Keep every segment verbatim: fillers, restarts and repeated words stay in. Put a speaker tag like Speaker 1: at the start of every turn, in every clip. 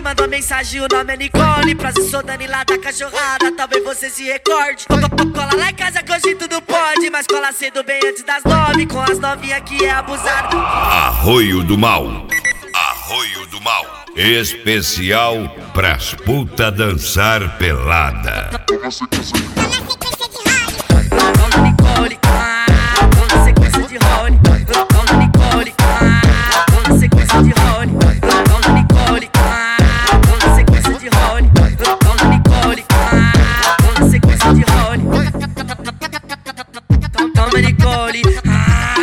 Speaker 1: mandou mensagem, o nome é Nicole. Prazer, sou Dani lá da cachorrada, talvez você se recorde. Cola lá em casa que hoje tudo pode, mas cola cedo bem antes das nove, com as novinhas que é abusado.
Speaker 2: Arroio do Mal, Arroio do Mal, especial pras puta dançar pelada.
Speaker 1: Toma Nicole, ah, toma sequência de Rony. Toma Nicole, ah, toma sequência de Rony. Toma Nicole, ah, toma sequência de Rony. Toma Nicole, ah, toma sequência de Rony. Toma Nicole, ah,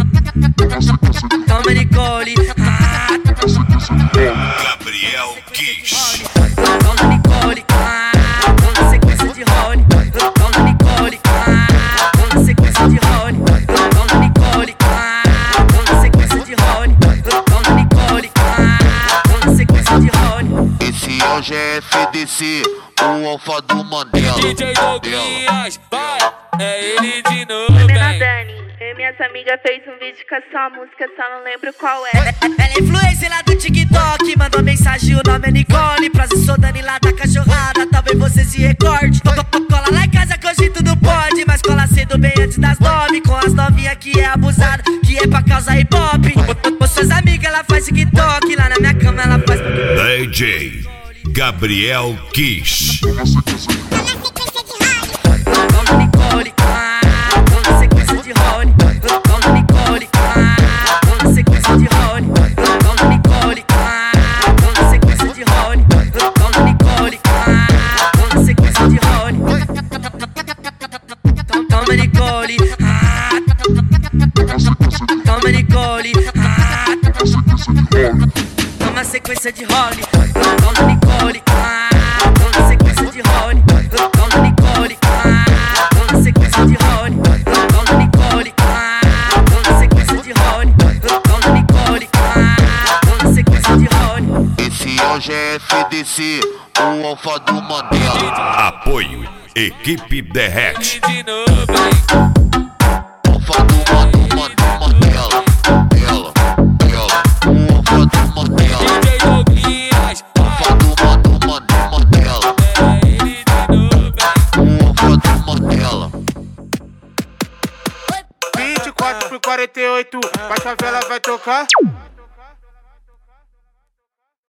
Speaker 1: toma Nicole, ah,
Speaker 2: Gabriel Kiss.
Speaker 1: Toma Nicole, ah, toma sequência de Rony. Toma Nicole, ah, toma sequência de Rony. Toma Nicole, ah, toma sequência de Rony. Toma Nicole, ah, toma sequência de Rony.
Speaker 3: Esse é o G F D C, o alfa do Mandela.
Speaker 4: D J Douglas, vai, é ele de novo,
Speaker 5: Menina
Speaker 4: vem.
Speaker 5: Dani, eu e minhas amigas fez um vídeo com a sua música, só não lembro qual é.
Speaker 1: Ela é influencer lá do TikTok, mandou mensagem, o nome é Nicole. Prazer, sou Dani lá da cachorrada, talvez você se recorde. Cola lá em casa que hoje tudo pode, mas cola cedo bem antes das nove, com as novinhas que é abusado, que é pra causar hip hop. Com suas amigas ela faz TikTok, lá na minha cama ela faz.
Speaker 2: D J Gabriel Kiss.
Speaker 1: Toma Nicole, ah, toma sequência de Rony. Toma Nicole, ah, toma sequência de Rony. Toma Nicole, ah, toma sequência de Rony. Toma Nicole, ah, toma sequência de Rony. Toma Nicole, ah, toma Nicole, ah, toma sequência de Rony. Toma Nicole, ah, toma sequência de Rony. Toma Nicole, ah, toma sequência de Rony. Toma Nicole, ah, toma sequência de Rony. Toma Nicole, ah, toma sequência de Rony.
Speaker 3: Esse é o G F D C, o alfa do Mandela.
Speaker 2: Apoio Equipe The Rex.
Speaker 4: De novo, vem.
Speaker 3: Alfa do Mandela, Mandela, Mandela, Mandela. O alfa do Mandela.
Speaker 4: D J Douglas,
Speaker 3: Alfa do Mandela, Mandela.
Speaker 4: é ele de novo, vem.
Speaker 3: O alfa do Mandela.
Speaker 6: vinte e quatro por quarenta e oito, vai favela, vai tocar.